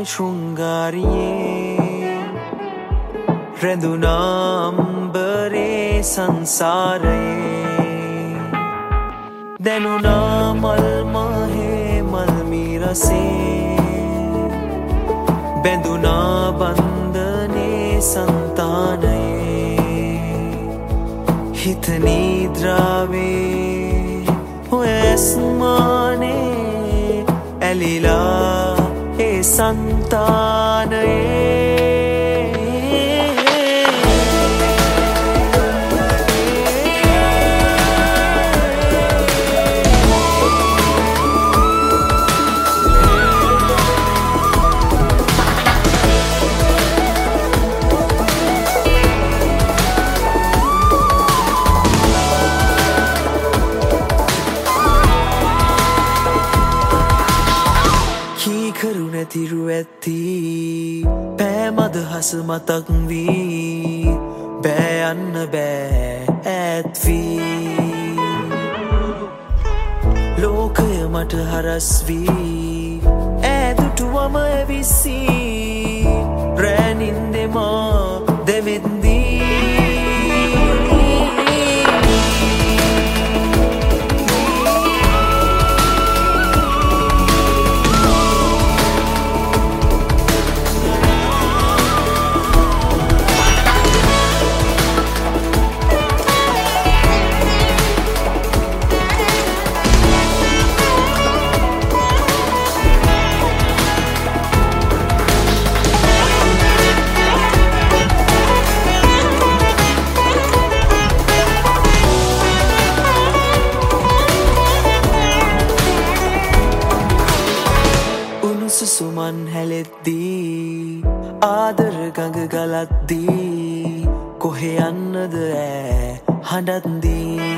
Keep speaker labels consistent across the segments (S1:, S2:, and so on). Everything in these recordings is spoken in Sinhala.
S1: शृंगारिये රැඳුනාම්බරේ සංසාරයේ දැනුනා මල්මහේ මල්මිරසේ බැඳුනා බන්ධනේ සන්තානයේ හිත නිද්‍රාවේ ඔය ඇස්මානේ ඇලිලා ඒ සන්තානයේ තිරු ඇති පෑමද හස මතක් වී බෑ යන්න බෑ ඈත් වී ලෝකය මට හරස් වී ඈදුටුවම ඇවිස්සී රෑ නින්දෙමා දෙවෙද්දී සුමන් හැලෙද්දී ආදර ගඟ ගලද්දී කොහෙ යන්නද ඈ හඬද්දී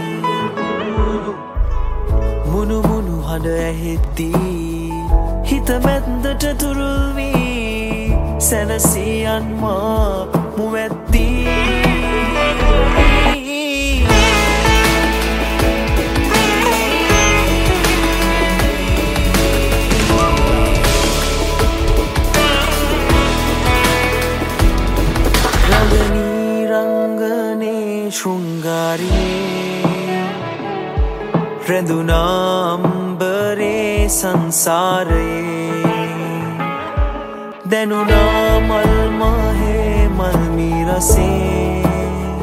S1: මුණු මුණු හඬ ඇහෙද්දී හිත මැද්දට තුරුල් වී සැනසී යන්මා මුවැද්දී शृंगारिये රැඳුනාම්බරේ සංසාරයේ දැනුනා මල්මහේ මල්මිරසේ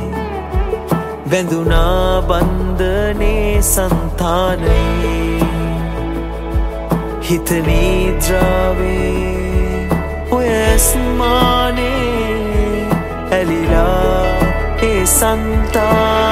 S1: බැඳුනා බන්ධනේ සන්තානයේ හිත නිද්‍රාවේ ඔය ඇස්මානේ ඇලිලා ඒ සන්තානයේ